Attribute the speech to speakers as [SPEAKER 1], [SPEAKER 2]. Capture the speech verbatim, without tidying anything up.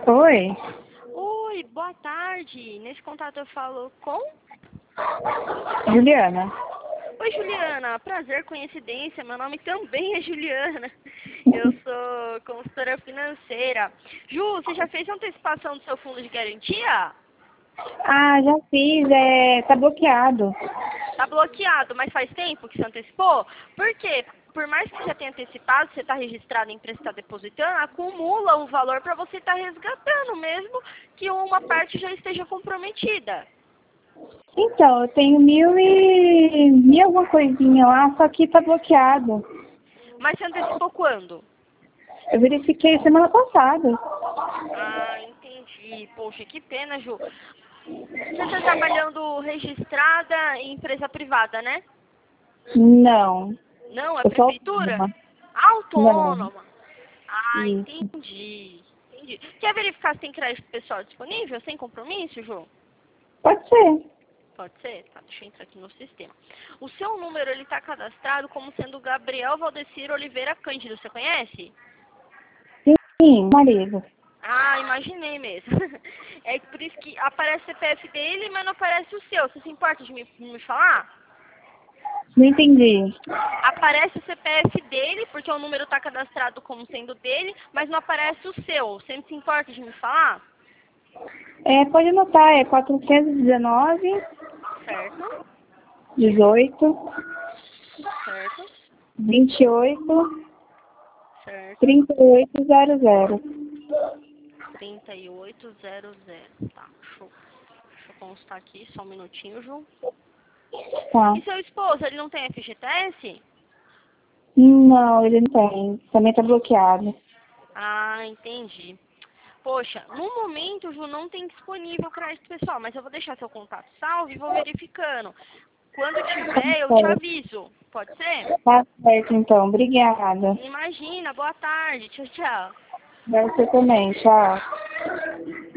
[SPEAKER 1] Oi,
[SPEAKER 2] Oi, boa tarde. Nesse contato eu falo com...
[SPEAKER 1] Juliana.
[SPEAKER 2] Oi, Juliana. Prazer, coincidência. Meu nome também é Juliana. Eu sou consultora financeira. Ju, você já fez a antecipação do seu fundo de garantia?
[SPEAKER 1] Ah, já fiz, é, tá bloqueado.
[SPEAKER 2] Tá bloqueado, mas faz tempo que você antecipou? Por quê? Por mais que você tenha antecipado, você está registrado em empresa está depositando, acumula o valor para você estar resgatando, mesmo que uma parte já esteja comprometida.
[SPEAKER 1] Então, eu tenho mil e... mil alguma coisinha lá, só que tá bloqueado.
[SPEAKER 2] Mas você antecipou quando?
[SPEAKER 1] Eu verifiquei semana passada.
[SPEAKER 2] Ah, entendi. Poxa, que pena, Ju. Você está trabalhando registrada em empresa privada, né?
[SPEAKER 1] Não,
[SPEAKER 2] Não, é
[SPEAKER 1] eu sou
[SPEAKER 2] prefeitura?
[SPEAKER 1] autônoma. Não,
[SPEAKER 2] Autônoma. Ah,
[SPEAKER 1] isso.
[SPEAKER 2] entendi. Entendi. Quer verificar se tem crédito pessoal disponível, sem compromisso, Ju?
[SPEAKER 1] Pode ser.
[SPEAKER 2] Pode ser? Tá, deixa eu entrar aqui no sistema. O seu número, ele tá cadastrado como sendo Gabriel Valdecir Oliveira Cândido, você conhece?
[SPEAKER 1] Sim, marido.
[SPEAKER 2] Ah, imaginei mesmo. É por isso que aparece o C P F dele, mas não aparece o seu. Você se importa de me, me falar?
[SPEAKER 1] Não entendi.
[SPEAKER 2] Aparece o C P F dele, porque o número tá cadastrado como sendo dele, mas não aparece o seu. Você se importa de me falar?
[SPEAKER 1] É, pode anotar, é quatrocentos e dezenove,
[SPEAKER 2] Certo?
[SPEAKER 1] dezoito,
[SPEAKER 2] Certo?
[SPEAKER 1] vinte e oito,
[SPEAKER 2] Certo?
[SPEAKER 1] trinta e oito zero zero.
[SPEAKER 2] trinta e oito zero zero. Tá, deixa eu, deixa eu constar aqui, só um minutinho, Ju.
[SPEAKER 1] Tá.
[SPEAKER 2] E seu esposo, ele não tem F G T S?
[SPEAKER 1] Não, ele não tem. Também tá bloqueado.
[SPEAKER 2] Ah, entendi. Poxa, no momento, Ju, não tem disponível crédito pessoal, mas eu vou deixar seu contato salvo e vou verificando. Quando
[SPEAKER 1] Tá
[SPEAKER 2] tiver, eu te
[SPEAKER 1] certo.
[SPEAKER 2] aviso. Pode ser?
[SPEAKER 1] Tá certo, então. Obrigada.
[SPEAKER 2] Imagina, boa tarde. Tchau, tchau.
[SPEAKER 1] Pra você também. Tchau.